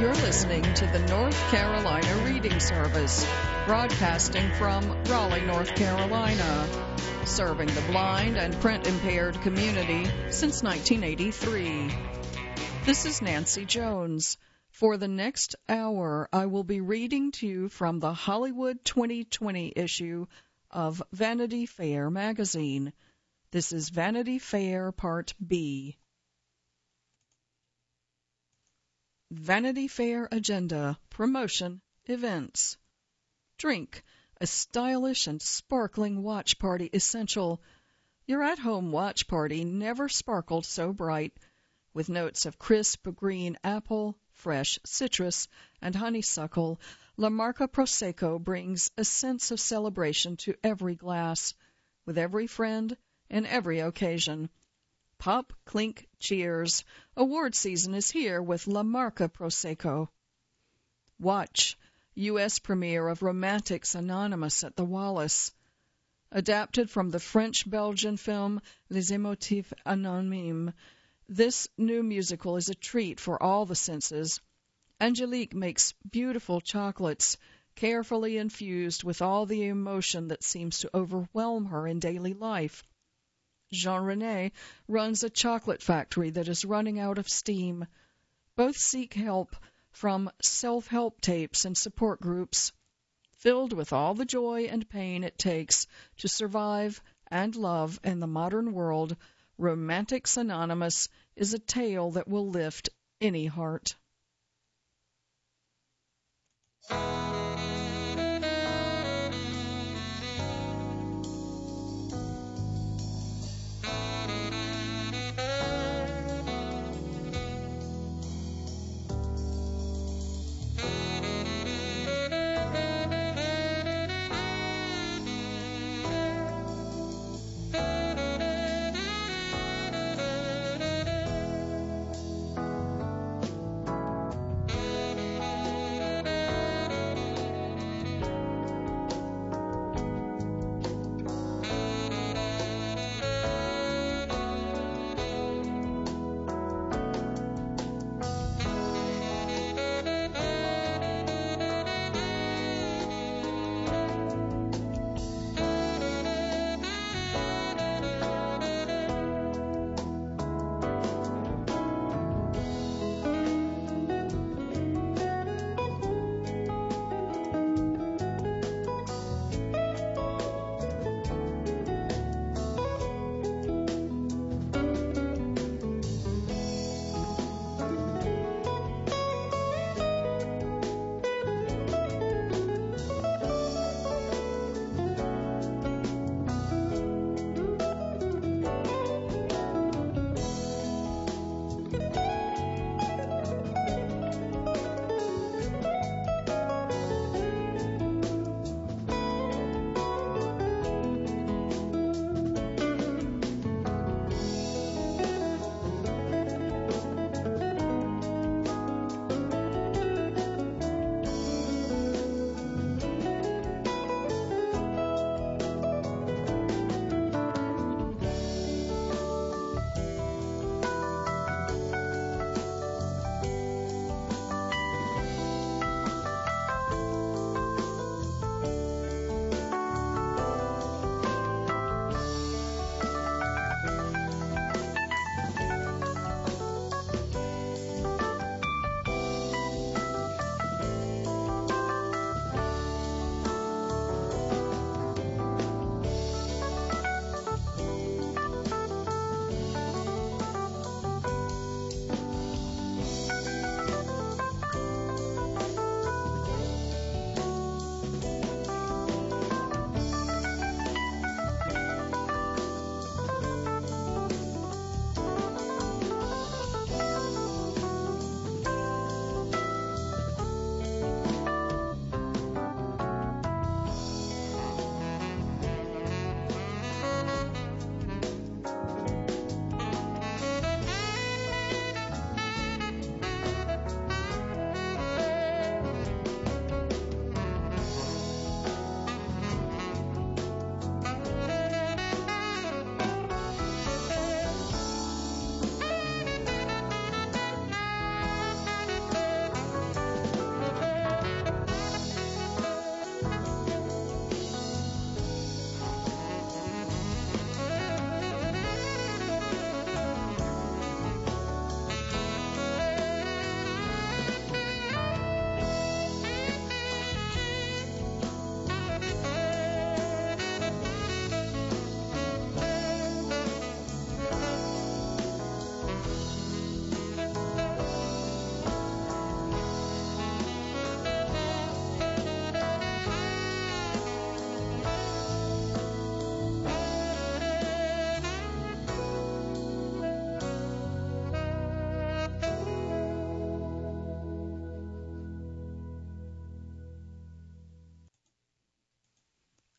You're listening to the North Carolina Reading Service, broadcasting from Raleigh, North Carolina, serving the blind and print-impaired community since 1983. This is Nancy Jones. For the next hour, I will be reading to you from the Hollywood 2020 issue of Vanity Fair magazine. This is Vanity Fair Part B. Vanity Fair Agenda, Promotion, Events. Drink, a stylish and sparkling watch party essential. Your at-home watch party never sparkled so bright. With notes of crisp green apple, fresh citrus, and honeysuckle, La Marca Prosecco brings a sense of celebration to every glass, with every friend and every occasion. Pop, clink, cheers. Award season is here with La Marca Prosecco. Watch, U.S. premiere of Romantics Anonymous at the Wallace. Adapted from the French-Belgian film Les Émotifs Anonymes, this new musical is a treat for all the senses. Angelique makes beautiful chocolates, carefully infused with all the emotion that seems to overwhelm her in daily life. Jean-René runs a chocolate factory that is running out of steam. Both seek help from self-help tapes and support groups. Filled with all the joy and pain it takes to survive and love in the modern world, Romantics Anonymous is a tale that will lift any heart.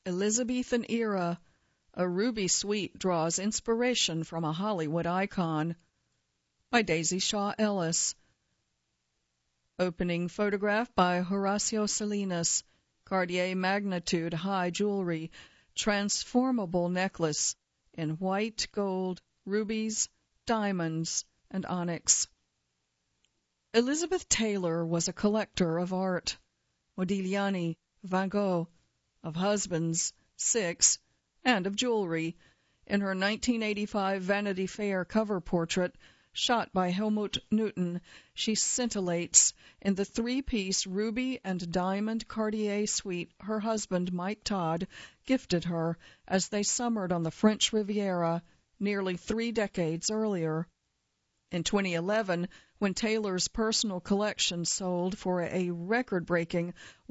Elizabethan era, a ruby suite draws inspiration from a Hollywood icon. By Daisy Shaw Ellis. Opening photograph by Horacio Salinas. Cartier Magnitude High Jewelry, transformable necklace in white, gold, rubies, diamonds, and onyx. Elizabeth Taylor was a collector of art. Modigliani, Van Gogh, of husbands, 6, and of jewelry. In her 1985 Vanity Fair cover portrait, shot by Helmut Newton, she scintillates in the three-piece ruby and diamond Cartier suite her husband, Mike Todd, gifted her as they summered on the French Riviera nearly 3 decades earlier. In 2011, when Taylor's personal collection sold for a record-breaking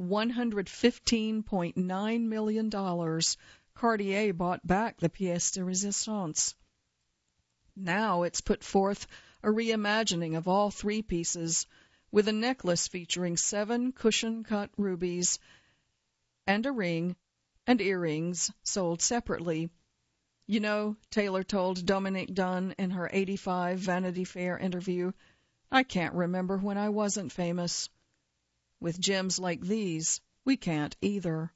$115.9 million, Cartier bought back the pièce de résistance. Now it's put forth a reimagining of all 3 pieces, with a necklace featuring 7 cushion-cut rubies and a ring and earrings sold separately. You know, Taylor told Dominique Dunne in her '85 Vanity Fair interview, I can't remember when I wasn't famous. With gems like these, we can't either.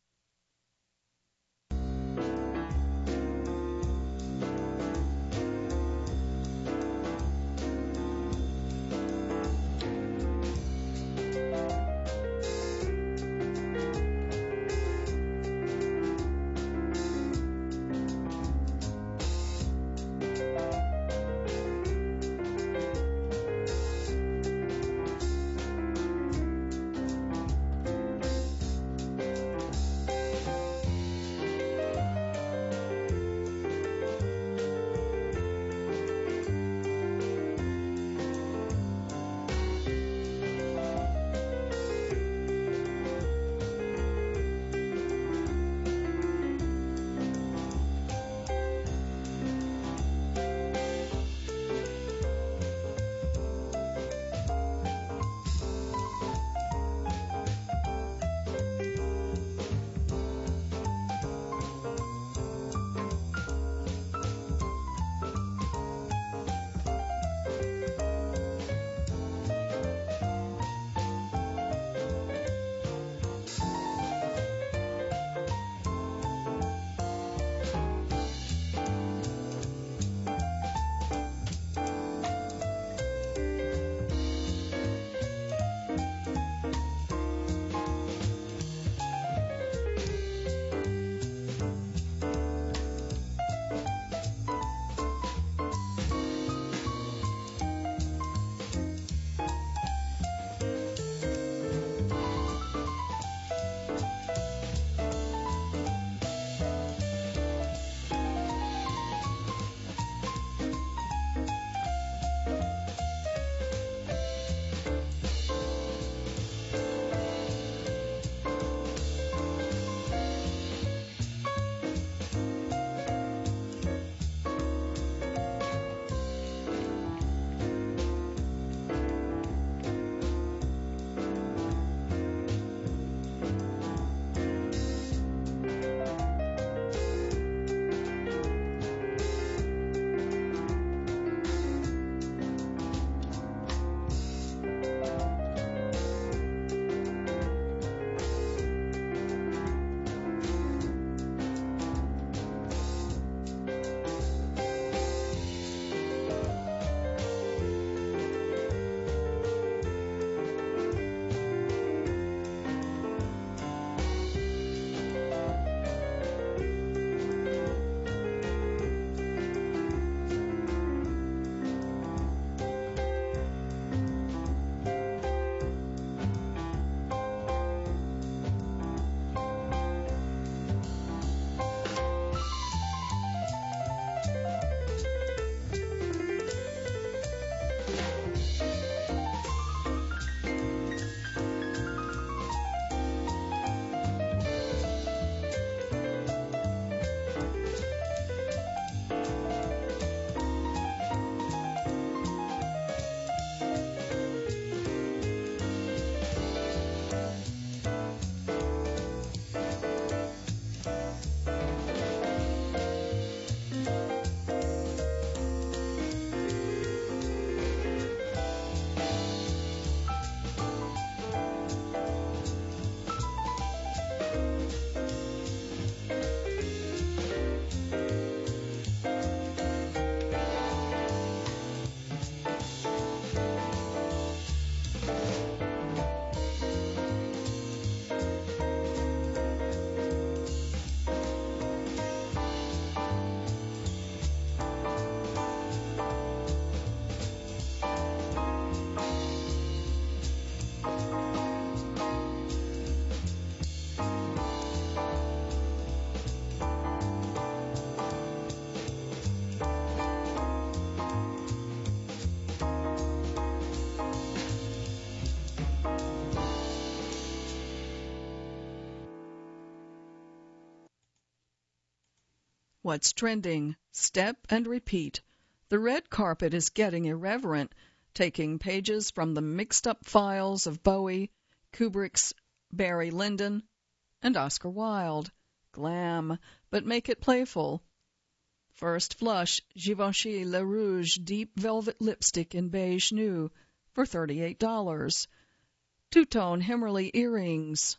What's trending? Step and repeat. The red carpet is getting irreverent, taking pages from the mixed-up files of Bowie, Kubrick's Barry Lyndon, and Oscar Wilde. Glam, but make it playful. First Flush, Givenchy Le Rouge Deep Velvet Lipstick in Beige Nude for $38. Two-tone Himmerly earrings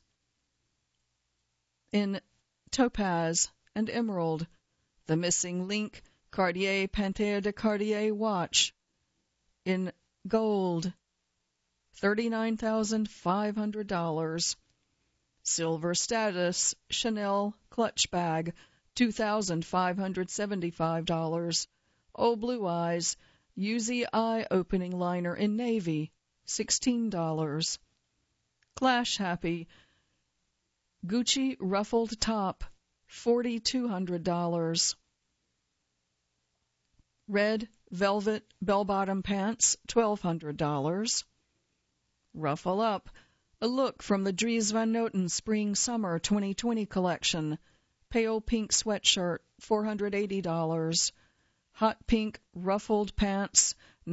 in Topaz and Emerald. The Missing Link Cartier Panthère de Cartier watch in gold, $39,500. Silver Status Chanel clutch bag, $2,575. Oh Blue Eyes Yuzi eye opening liner in navy, $16. Clash Happy Gucci ruffled top, $4,200. Red velvet bell-bottom pants, $1,200. Ruffle Up, a look from the Dries Van Noten Spring-Summer 2020 collection. Pale pink sweatshirt, $480. Hot pink ruffled pants,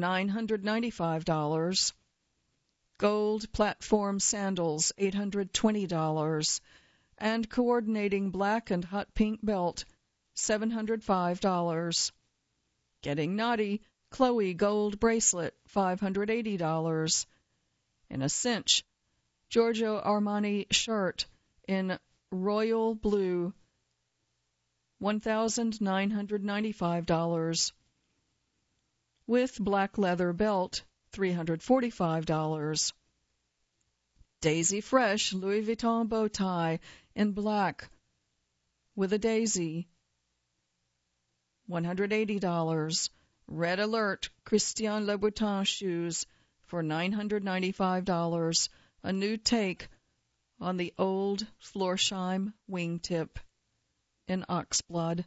$995. Gold platform sandals, $820. And coordinating black and hot pink belt, $705. Getting Naughty, Chloe gold bracelet, $580. In a cinch, Giorgio Armani shirt in royal blue, $1,995. With black leather belt, $345. Daisy Fresh Louis Vuitton bow tie in black with a daisy, $180. Red Alert Christian Louboutin shoes for $995. A new take on the old Florsheim wingtip in oxblood.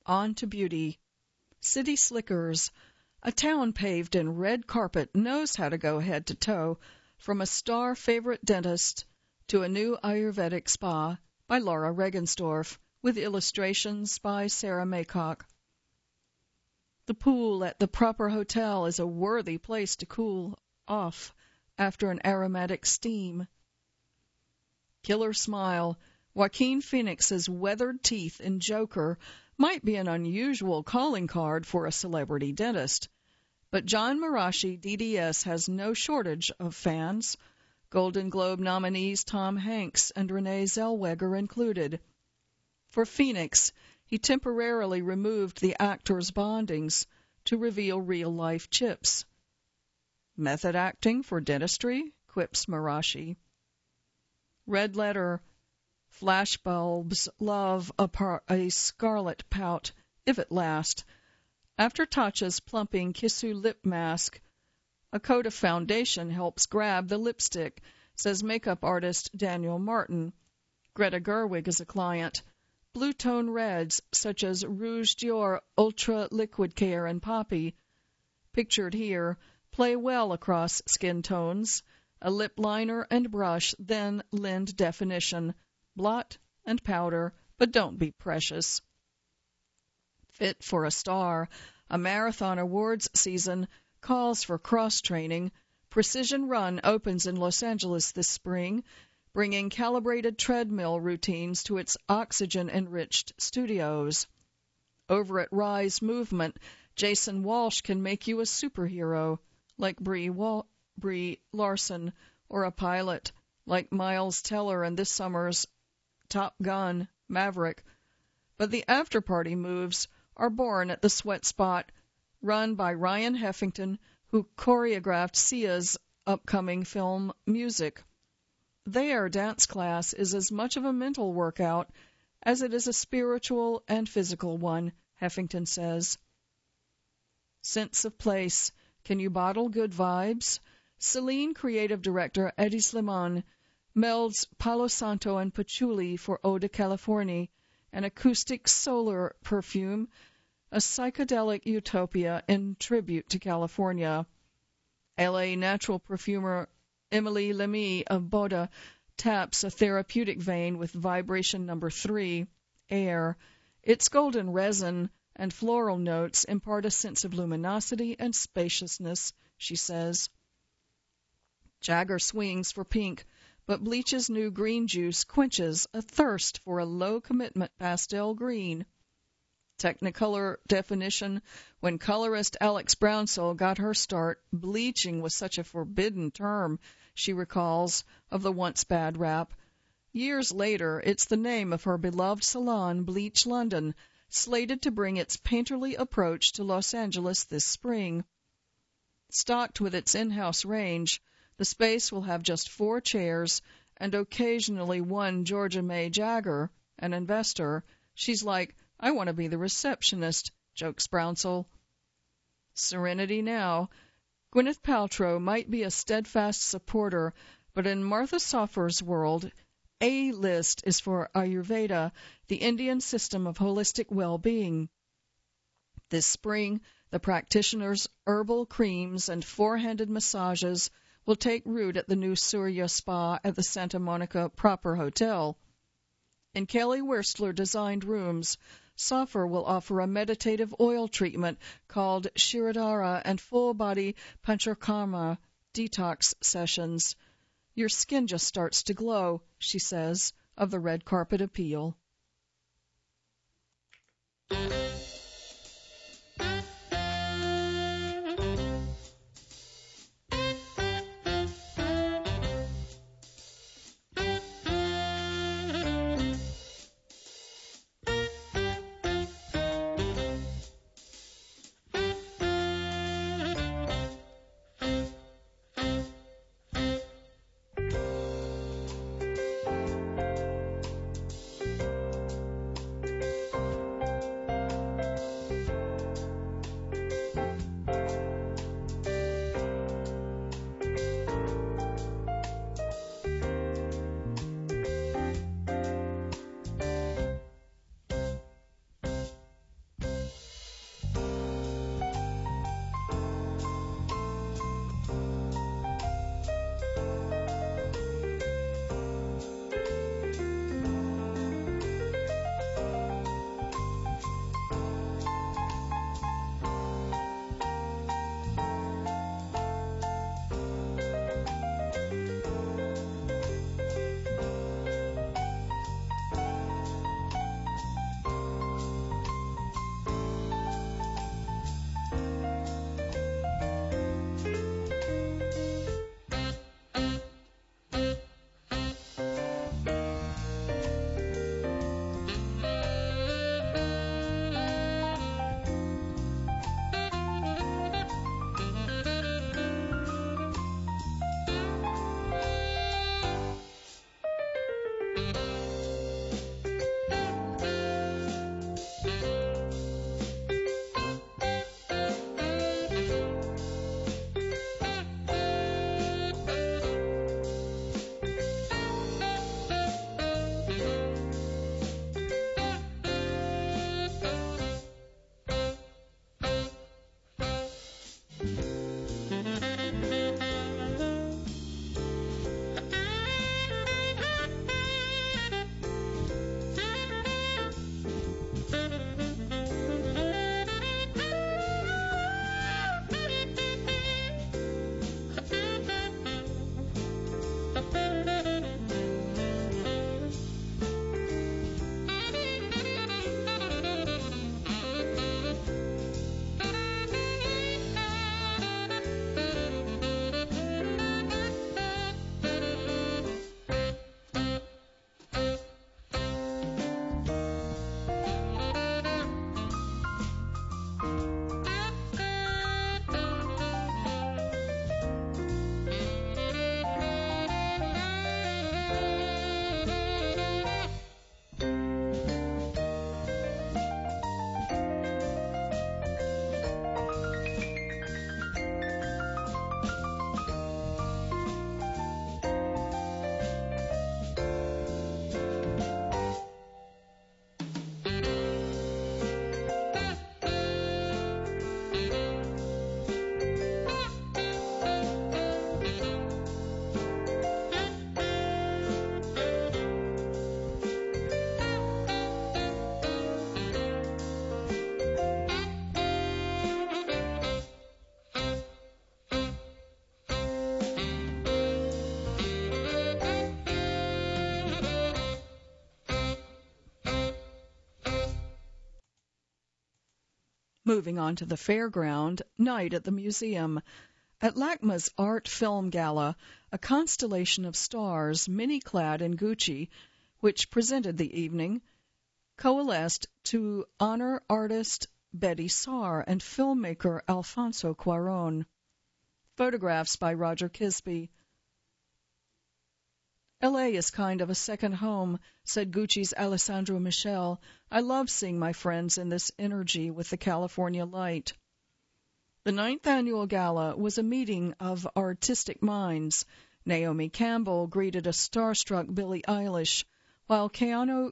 on to beauty. City Slickers, a town paved in red carpet, knows how to go head to toe, from a star favorite dentist to a new Ayurvedic spa by Laura Regensdorf, with illustrations by Sarah Maycock. The pool at the proper hotel is a worthy place to cool off after an aromatic steam. Killer smile. Joaquin Phoenix's weathered teeth in Joker might be an unusual calling card for a celebrity dentist, but John Marashi, DDS, has no shortage of fans. Golden Globe nominees Tom Hanks and Renee Zellweger included. For Phoenix, he temporarily removed the actor's bondings to reveal real-life chips. Method acting for dentistry, quips Marashi. Red letter, flashbulbs love a scarlet pout, if it last. After Tatcha's plumping Kissu lip mask, a coat of foundation helps grab the lipstick, says makeup artist Daniel Martin. Greta Gerwig is a client. Blue tone reds, such as Rouge Dior Ultra Liquid Care and Poppy, pictured here, play well across skin tones. A lip liner and brush then lend definition. Blot and powder, but don't be precious. Fit for a star, a marathon awards season calls for cross-training. Precision Run opens in Los Angeles this spring, bringing calibrated treadmill routines to its oxygen-enriched studios. Over at Rise Movement, Jason Walsh can make you a superhero, like Brie Larson, or a pilot, like Miles Teller in this summer's Top Gun Maverick. But the after-party moves are born at the Sweat Spot, run by Ryan Heffington, who choreographed Sia's upcoming film Music. Their dance class is as much of a mental workout as it is a spiritual and physical one, Heffington says. Sense of place. Can you bottle good vibes? Celine creative director Eddie Slimane melds Palo Santo and patchouli for Eau de Californie, an acoustic solar perfume, a psychedelic utopia in tribute to California. L.A. natural perfumer Emily Lemie of Boda taps a therapeutic vein with vibration number 3, air. Its golden resin and floral notes impart a sense of luminosity and spaciousness, she says. Jagger swings for pink, but Bleach's new green juice quenches a thirst for a low-commitment pastel green. Technicolor definition. When colorist Alex Brownsell got her start, bleaching was such a forbidden term, she recalls, of the once bad rap. Years later, it's the name of her beloved salon, Bleach London, slated to bring its painterly approach to Los Angeles this spring. Stocked with its in-house range, the space will have just 4 chairs and occasionally one Georgia May Jagger, an investor. She's like, I want to be the receptionist, jokes Brownsell. Serenity now. Gwyneth Paltrow might be a steadfast supporter, but in Martha Sofer's world, A-list is for Ayurveda, the Indian system of holistic well-being. This spring, the practitioner's herbal creams and four-handed massages will take root at the new Surya Spa at the Santa Monica Proper Hotel. In Kelly Wurstler-designed rooms, Sofer will offer a meditative oil treatment called Shirodhara and full-body Panchakarma detox sessions. Your skin just starts to glow, she says, of the red carpet appeal. Moving on to the fairground, night at the museum. At LACMA's Art Film Gala, a constellation of stars, many-clad in Gucci, which presented the evening, coalesced to honor artist Betty Saar and filmmaker Alfonso Cuarón. Photographs by Roger Kisby. L.A. is kind of a second home, said Gucci's Alessandro Michel. I love seeing my friends in this energy with the California light. The 9th annual gala was a meeting of artistic minds. Naomi Campbell greeted a starstruck Billie Eilish, while Keanu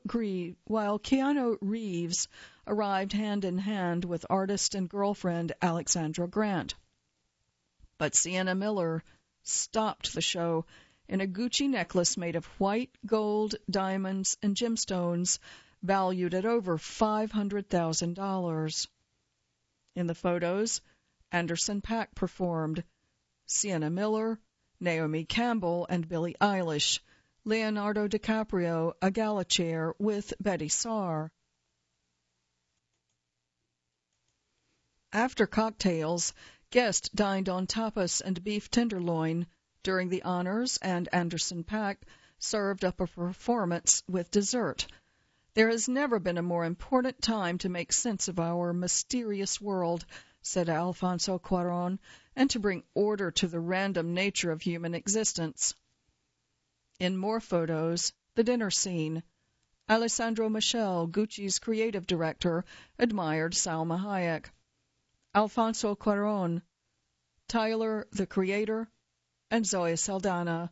Reeves arrived hand-in-hand with artist and girlfriend Alexandra Grant. But Sienna Miller stopped the show in a Gucci necklace made of white, gold, diamonds, and gemstones valued at over $500,000. In the photos, Anderson .Paak performed, Sienna Miller, Naomi Campbell, and Billie Eilish, Leonardo DiCaprio, a gala chair with Betty Saar. After cocktails, guests dined on tapas and beef tenderloin during the honors, and Anderson .Paak served up a performance with dessert. There has never been a more important time to make sense of our mysterious world, said Alfonso Cuarón, and to bring order to the random nature of human existence. In more photos, the dinner scene. Alessandro Michel, Gucci's creative director, admired Salma Hayek. Alfonso Cuarón, Tyler, the creator, and Zoe Saldana.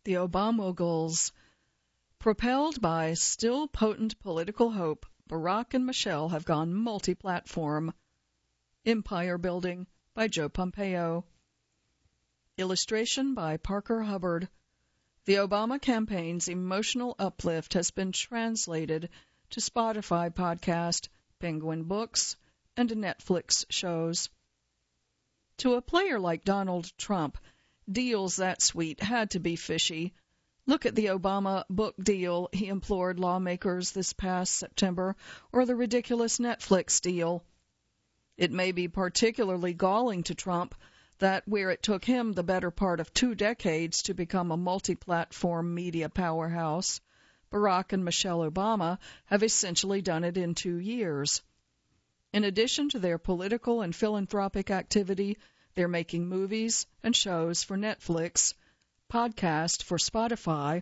The Obamoguls. Propelled by still potent political hope, Barack and Michelle have gone multi-platform. Empire Building by Joe Pompeo. Illustration by Parker Hubbard. The Obama campaign's emotional uplift has been translated to Spotify podcast, Penguin Books, and Netflix shows. To a player like Donald Trump, deals that sweet had to be fishy. Look at the Obama book deal he implored lawmakers this past September, or the ridiculous Netflix deal. It may be particularly galling to Trump that where it took him the better part of 2 decades to become a multi-platform media powerhouse, Barack and Michelle Obama have essentially done it in 2 years. In addition to their political and philanthropic activity, they're making movies and shows for Netflix, podcast for Spotify,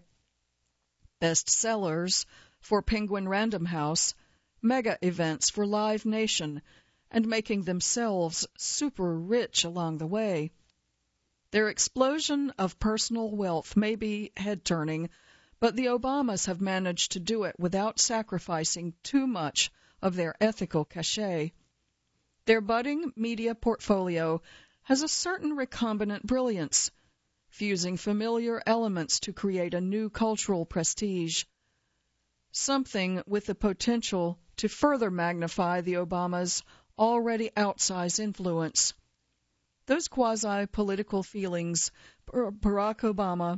bestsellers for Penguin Random House, mega events for Live Nation, and making themselves super rich along the way. Their explosion of personal wealth may be head-turning, but the Obamas have managed to do it without sacrificing too much of their ethical cachet. Their budding media portfolio has a certain recombinant brilliance, fusing familiar elements to create a new cultural prestige, something with the potential to further magnify the Obamas' already outsized influence. Those quasi-political feelings Barack Obama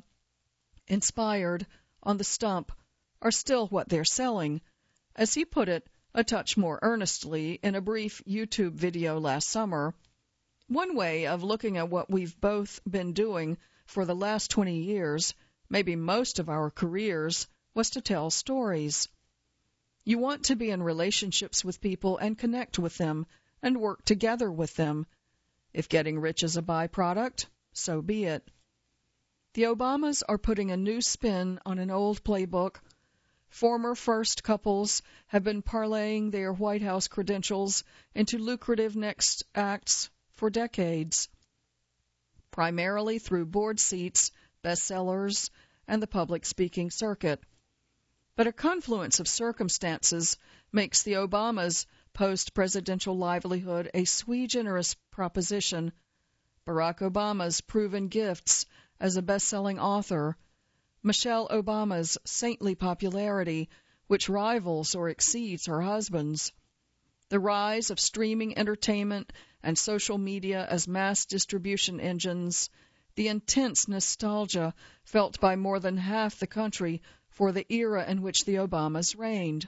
inspired on the stump are still what they're selling, as he put it a touch more earnestly in a brief YouTube video last summer. One way of looking at what we've both been doing for the last 20 years, maybe most of our careers, was to tell stories. You want to be in relationships with people and connect with them and work together with them. If getting rich is a byproduct, so be it. The Obamas are putting a new spin on an old playbook. Former first couples have been parlaying their White House credentials into lucrative next acts for decades, primarily through board seats, bestsellers, and the public speaking circuit. But a confluence of circumstances makes the Obamas' post-presidential livelihood a sui generis proposition. Barack Obama's proven gifts as a best-selling author, Michelle Obama's saintly popularity, which rivals or exceeds her husband's, the rise of streaming entertainment and social media as mass distribution engines, the intense nostalgia felt by more than half the country for the era in which the Obamas reigned.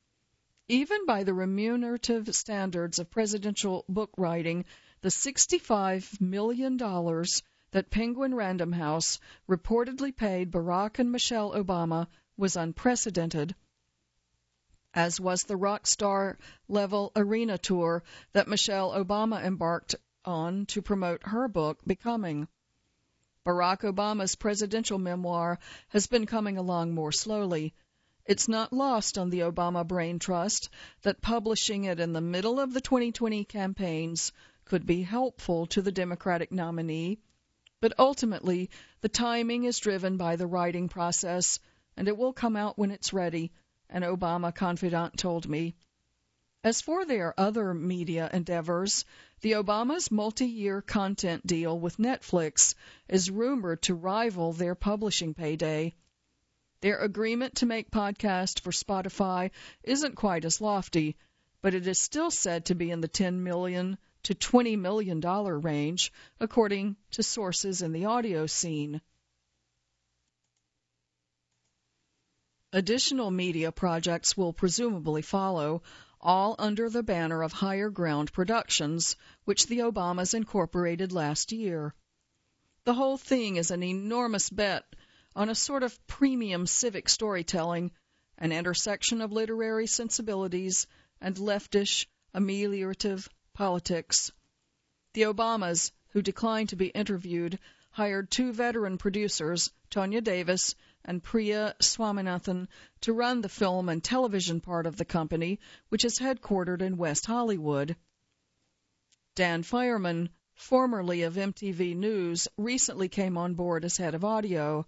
Even by the remunerative standards of presidential book writing, the $65 million that Penguin Random House reportedly paid Barack and Michelle Obama was unprecedented, as was the rock star-level arena tour that Michelle Obama embarked on to promote her book, Becoming. Barack Obama's presidential memoir has been coming along more slowly. It's not lost on the Obama Brain Trust that publishing it in the middle of the 2020 campaigns could be helpful to the Democratic nominee, but ultimately the timing is driven by the writing process, and it will come out when it's ready, an Obama confidant told me. As for their other media endeavors, the Obamas' multi-year content deal with Netflix is rumored to rival their publishing payday. Their agreement to make podcasts for Spotify isn't quite as lofty, but it is still said to be in the $10 million to $20 million range, according to sources in the audio scene. Additional media projects will presumably follow, all under the banner of Higher Ground Productions, which the Obamas incorporated last year. The whole thing is an enormous bet on a sort of premium civic storytelling, an intersection of literary sensibilities and leftish, ameliorative politics. The Obamas, who declined to be interviewed, hired 2 veteran producers, Tonya Davis and Priya Swaminathan, to run the film and television part of the company, which is headquartered in West Hollywood. Dan Fireman, formerly of MTV News, recently came on board as head of audio.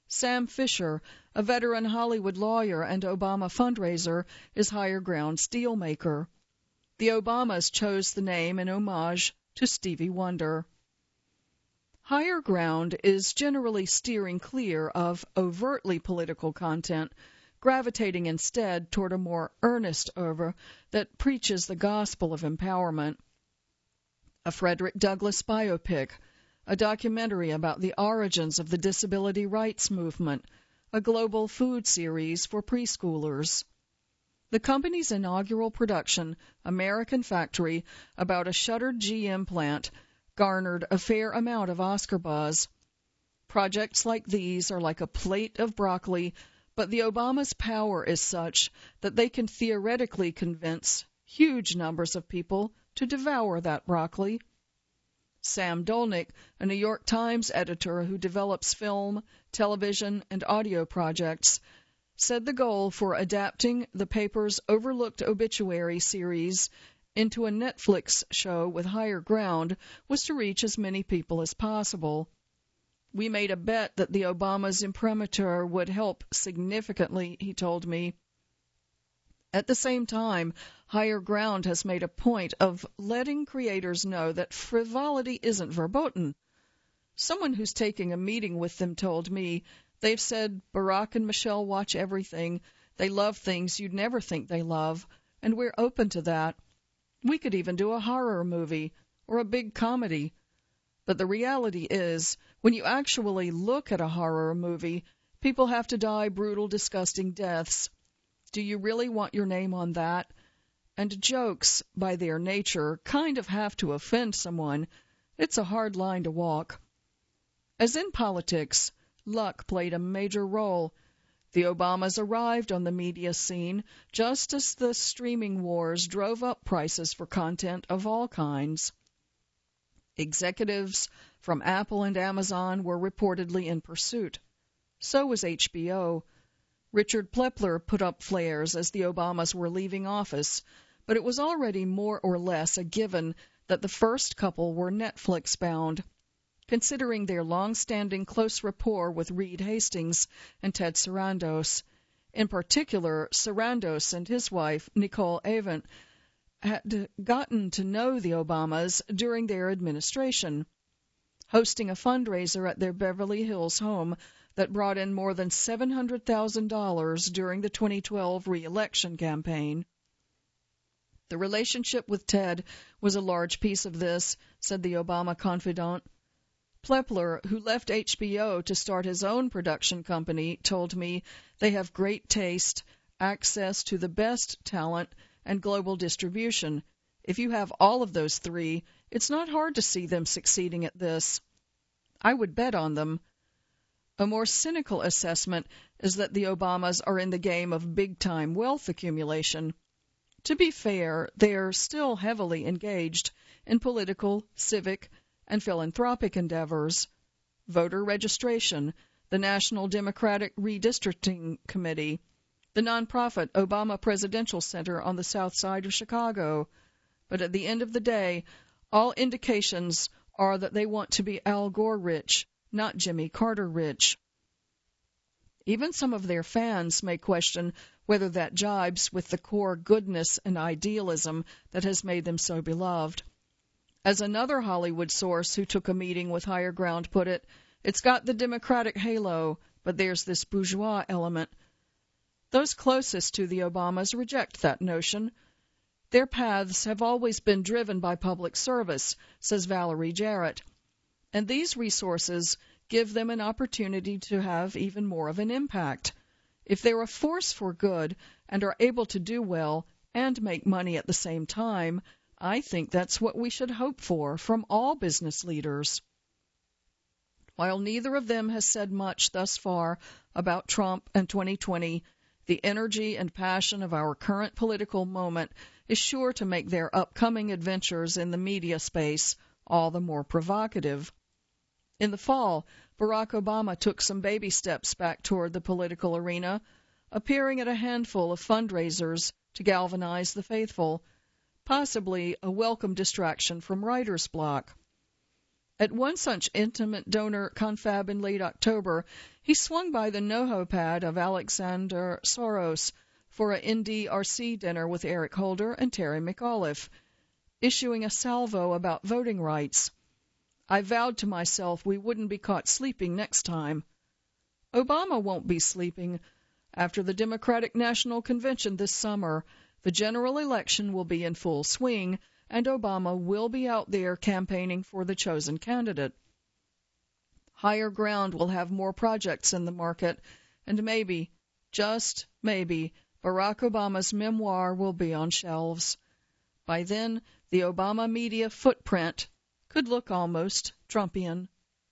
Sam Fisher, a veteran Hollywood lawyer and Obama fundraiser, is Higher Ground steelmaker. The Obamas chose the name in homage to Stevie Wonder. Higher Ground is generally steering clear of overtly political content, gravitating instead toward a more earnest oeuvre that preaches the gospel of empowerment. A Frederick Douglass biopic, a documentary about the origins of the disability rights movement, a global food series for preschoolers. The company's inaugural production, American Factory, about a shuttered GM plant, garnered a fair amount of Oscar buzz. Projects like these are like a plate of broccoli, but the Obamas' power is such that they can theoretically convince huge numbers of people to devour that broccoli. Sam Dolnick, a New York Times editor who develops film, television, and audio projects, said the goal for adapting the paper's overlooked obituary series into a Netflix show with Higher Ground was to reach as many people as possible. We made a bet that the Obamas' imprimatur would help significantly, he told me. At the same time, Higher Ground has made a point of letting creators know that frivolity isn't verboten. Someone who's taking a meeting with them told me they've said Barack and Michelle watch everything, they love things you'd never think they love, and we're open to that. We could even do a horror movie or a big comedy. But the reality is, when you actually look at a horror movie, people have to die brutal, disgusting deaths. Do you really want your name on that? And jokes, by their nature, kind of have to offend someone. It's a hard line to walk. As in politics, luck played a major role. The Obamas arrived on the media scene just as the streaming wars drove up prices for content of all kinds. Executives from Apple and Amazon were reportedly in pursuit. So was HBO. Richard Plepler put up flares as the Obamas were leaving office, but it was already more or less a given that the first couple were Netflix-bound. Considering their long-standing close rapport with Reed Hastings and Ted Sarandos. In particular, Sarandos and his wife, Nicole Avant, had gotten to know the Obamas during their administration, hosting a fundraiser at their Beverly Hills home that brought in more than $700,000 during the 2012 re-election campaign. The relationship with Ted was a large piece of this, said the Obama confidant. Plepler, who left HBO to start his own production company, told me they have great taste, access to the best talent, and global distribution. If you have all of those three, it's not hard to see them succeeding at this. I would bet on them. A more cynical assessment is that the Obamas are in the game of big-time wealth accumulation. To be fair, they're still heavily engaged in political, civic, and philanthropic endeavors. Voter registration, the National Democratic Redistricting Committee, the nonprofit Obama Presidential Center on the south side of Chicago. But at the end of the day, all indications are that they want to be Al Gore rich, not Jimmy Carter rich. Even some of their fans may question whether that jibes with the core goodness and idealism that has made them so beloved. As another Hollywood source who took a meeting with Higher Ground put it, it's got the Democratic halo, but there's this bourgeois element. Those closest to the Obamas reject that notion. Their paths have always been driven by public service, says Valerie Jarrett, and these resources give them an opportunity to have even more of an impact. If they're a force for good and are able to do well and make money at the same time, I think that's what we should hope for from all business leaders. While neither of them has said much thus far about Trump and 2020, the energy and passion of our current political moment is sure to make their upcoming adventures in the media space all the more provocative. In the fall, Barack Obama took some baby steps back toward the political arena, appearing at a handful of fundraisers to galvanize the faithful, possibly a welcome distraction from writer's block. At one such intimate donor confab in late October, he swung by the NoHo pad of Alexander Soros for a NDRC dinner with Eric Holder and Terry McAuliffe, issuing a salvo about voting rights. I vowed to myself we wouldn't be caught sleeping next time. Obama won't be sleeping. After the Democratic National Convention this summer, the general election will be in full swing, and Obama will be out there campaigning for the chosen candidate. Higher Ground will have more projects in the market, and maybe, just maybe, Barack Obama's memoir will be on shelves. By then, the Obama media footprint could look almost Trumpian.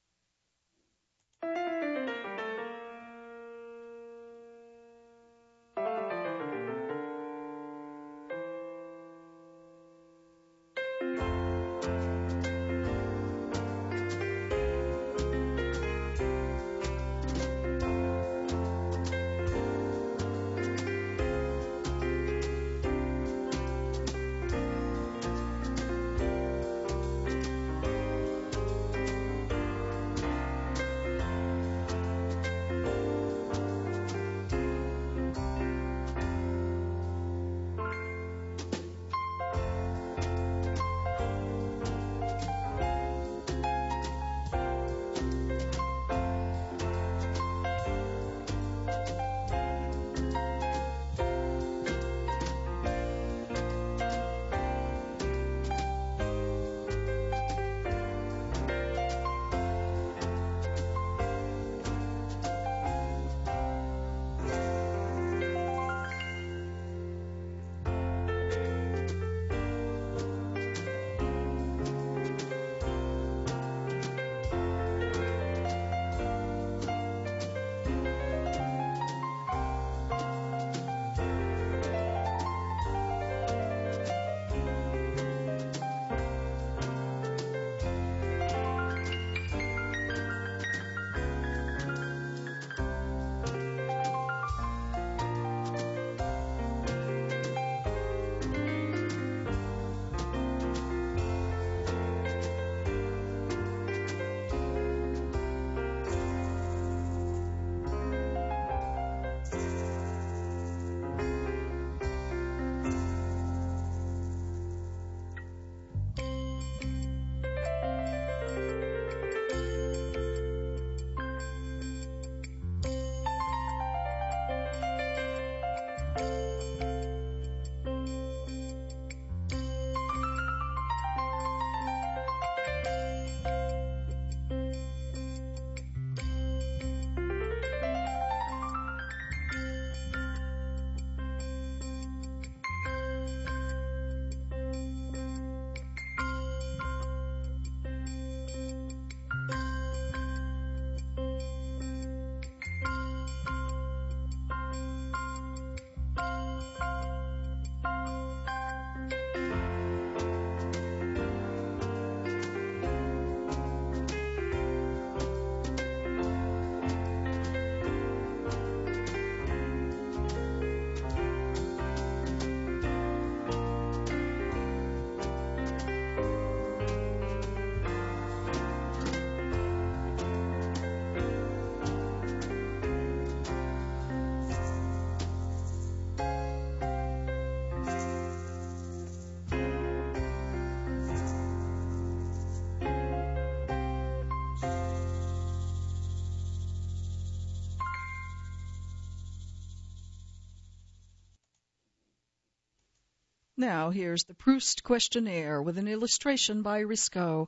Now here's the Proust questionnaire with an illustration by Risco.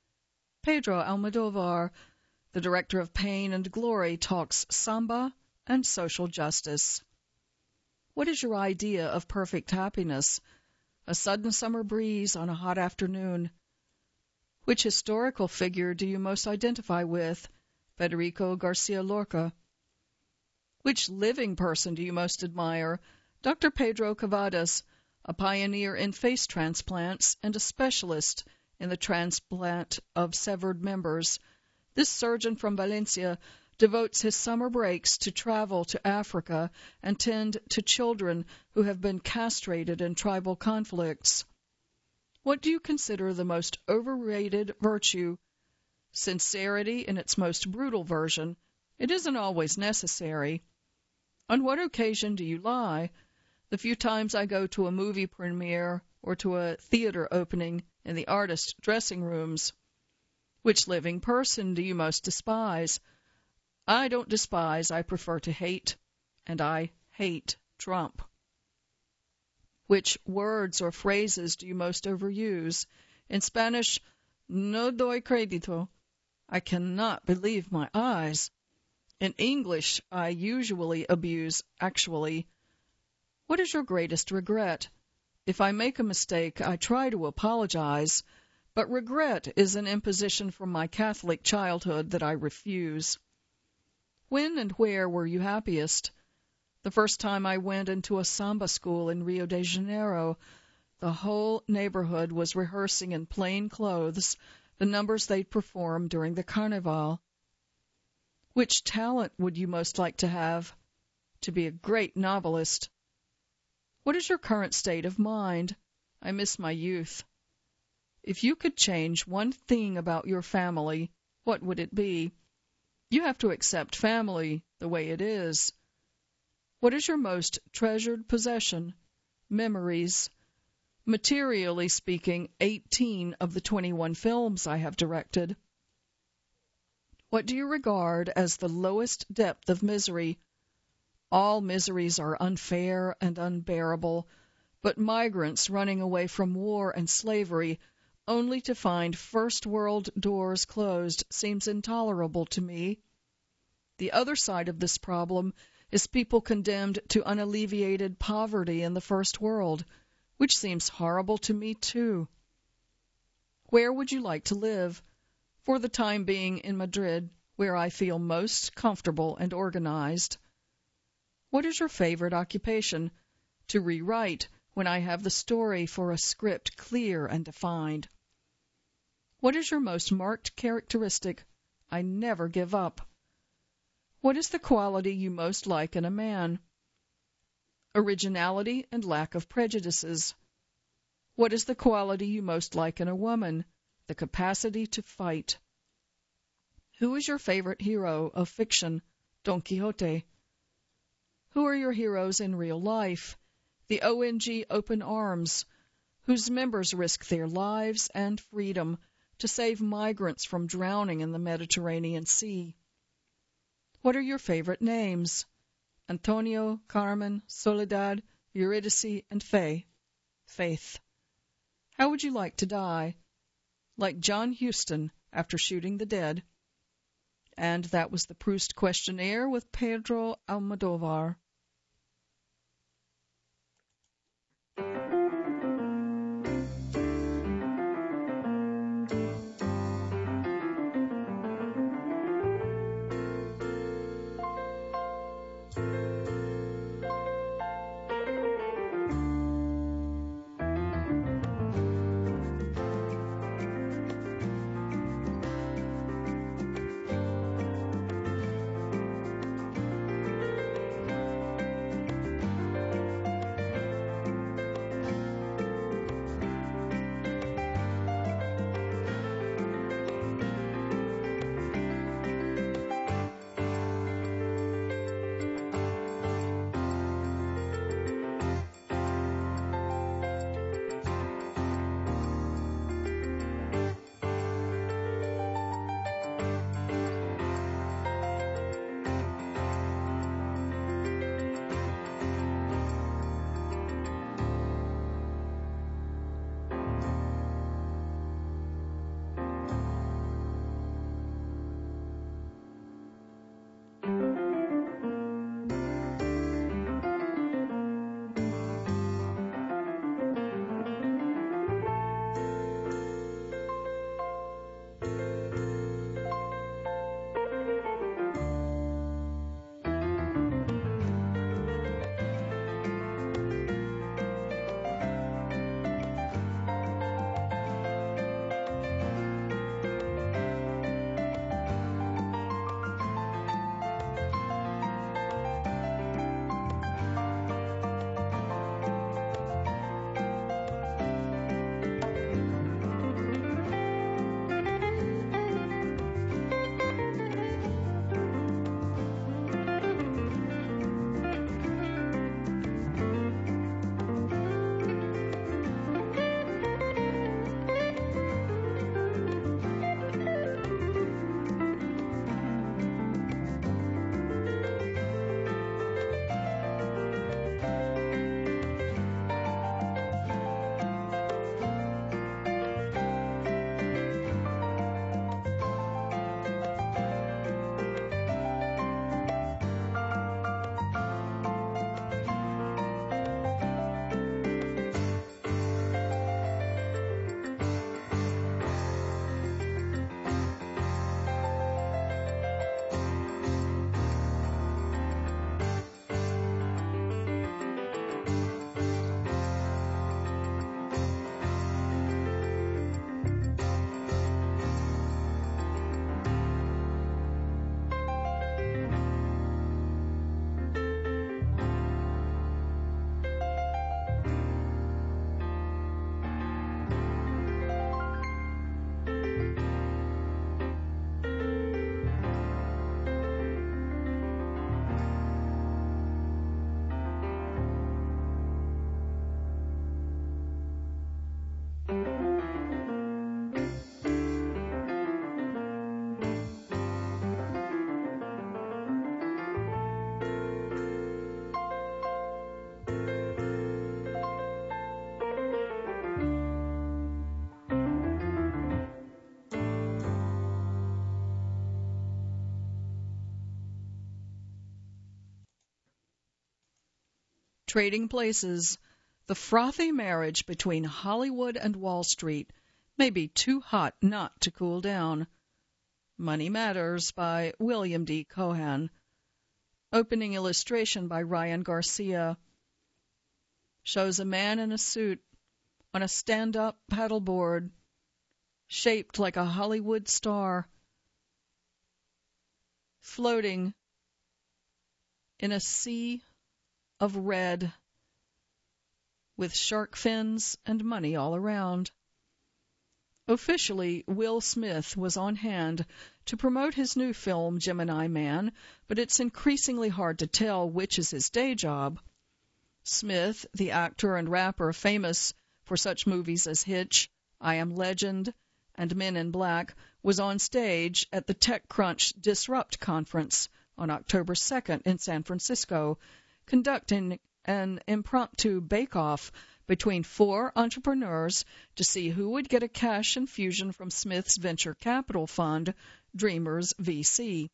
Pedro Almodovar, the director of Pain and Glory, talks samba and social justice. What is your idea of perfect happiness? A sudden summer breeze on a hot afternoon. Which historical figure do you most identify with? Federico Garcia Lorca. Which living person do you most admire? Dr. Pedro Cavadas, a pioneer in face transplants and a specialist in the transplant of severed members. This surgeon from Valencia devotes his summer breaks to travel to Africa and tend to children who have been castrated in tribal conflicts. What do you consider the most overrated virtue? Sincerity in its most brutal version. It isn't always necessary. On what occasion do you lie? The few times I go to a movie premiere or to a theater opening in the artist dressing rooms. Which living person do you most despise? I don't despise, I prefer to hate, and I hate Trump. Which words or phrases do you most overuse? In Spanish, no doy crédito. I cannot believe my eyes. In English, I usually abuse actually. What is your greatest regret? If I make a mistake, I try to apologize, but regret is an imposition from my Catholic childhood that I refuse. When and where were you happiest? The first time I went into a samba school in Rio de Janeiro, the whole neighborhood was rehearsing in plain clothes the numbers they'd perform during the Carnival. Which talent would you most like to have? To be a great novelist. What is your current state of mind? I miss my youth. If you could change one thing about your family, what would it be? You have to accept family the way it is. What is your most treasured possession? Memories. Materially speaking, 18 of the 21 films I have directed. What do you regard as the lowest depth of misery? All miseries are unfair and unbearable, but migrants running away from war and slavery only to find first world doors closed seems intolerable to me. The other side of this problem is people condemned to unalleviated poverty in the first world, which seems horrible to me too. Where would you like to live? For the time being in Madrid, where I feel most comfortable and organized. What is your favorite occupation? To rewrite when I have the story for a script clear and defined. What is your most marked characteristic? I never give up. What is the quality you most like in a man? Originality and lack of prejudices. What is the quality you most like in a woman? The capacity to fight. Who is your favorite hero of fiction? Don Quixote. Who are your heroes in real life? The ONG Open Arms, whose members risk their lives and freedom to save migrants from drowning in the Mediterranean Sea. What are your favorite names? Antonio, Carmen, Soledad, Eurydice, and Faith. How would you like to die? Like John Huston after shooting the dead. And that was the Proust Questionnaire with Pedro Almodovar. Trading Places, the frothy marriage between Hollywood and Wall Street may be too hot not to cool down. Money Matters by William D. Cohan. Opening illustration by Ryan Garcia. Shows a man in a suit on a stand-up paddleboard, shaped like a Hollywood star, floating in a sea of red, with shark fins and money all around. Officially, Will Smith was on hand to promote his new film, Gemini Man, but it's increasingly hard to tell which is his day job. Smith, the actor and rapper famous for such movies as Hitch, I Am Legend, and Men in Black, was on stage at the TechCrunch Disrupt conference on October 2nd in San Francisco, conducting an impromptu bake-off between 4 entrepreneurs to see who would get a cash infusion from Smith's venture capital fund, Dreamers VC.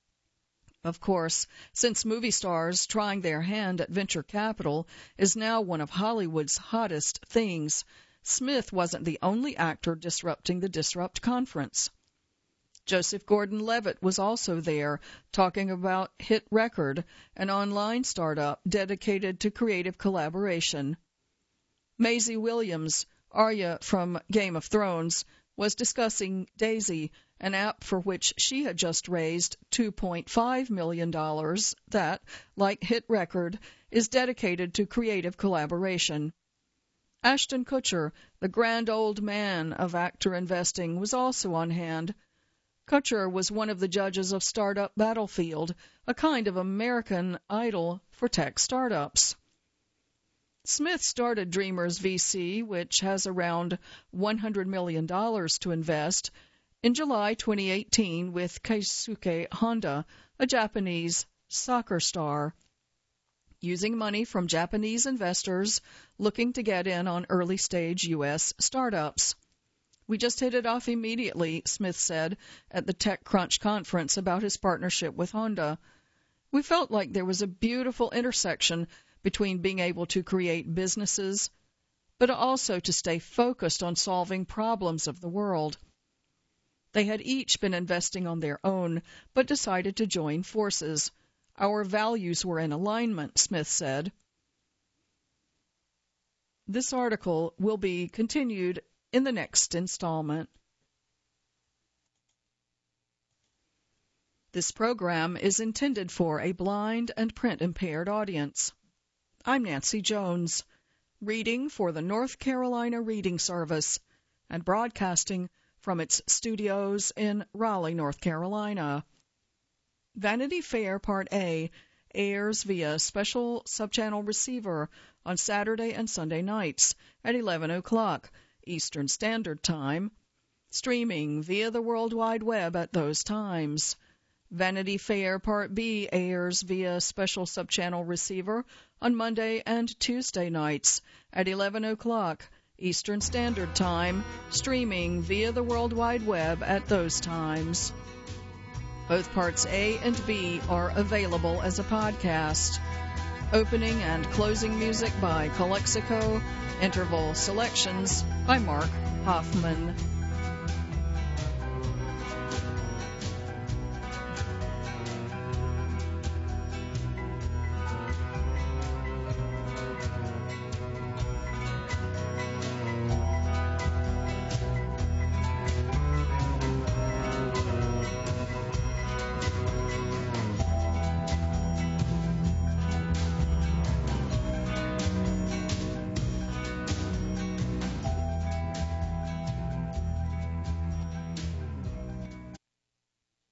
Of course, since movie stars trying their hand at venture capital is now one of Hollywood's hottest things, Smith wasn't the only actor disrupting the Disrupt conference. Joseph Gordon-Levitt was also there, talking about Hit Record, an online startup dedicated to creative collaboration. Maisie Williams, Arya from Game of Thrones, was discussing Daisy, an app for which she had just raised $2.5 million that, like Hit Record, is dedicated to creative collaboration. Ashton Kutcher, the grand old man of actor investing, was also on hand. Kutcher was one of the judges of Startup Battlefield, a kind of American Idol for tech startups. Smith started Dreamers VC, which has around $100 million to invest, in July 2018 with Keisuke Honda, a Japanese soccer star, using money from Japanese investors looking to get in on early-stage U.S. startups. We just hit it off immediately, Smith said at the TechCrunch conference about his partnership with Honda. We felt like there was a beautiful intersection between being able to create businesses, but also to stay focused on solving problems of the world. They had each been investing on their own, but decided to join forces. Our values were in alignment, Smith said. This article will be continued in the next installment. This program is intended for a blind and print-impaired audience. I'm Nancy Jones, reading for the North Carolina Reading Service and broadcasting from its studios in Raleigh, North Carolina. Vanity Fair Part A airs via special subchannel receiver on Saturday and Sunday nights at 11 o'clock Eastern Standard Time, streaming via the World Wide Web at those times. Vanity Fair Part B airs via special subchannel receiver on Monday and Tuesday nights at 11 o'clock Eastern Standard Time, streaming via the World Wide Web at those times. Both Parts A and B are available as a podcast. Opening and closing music by Calexico. Interval selections by Mark Hoffman.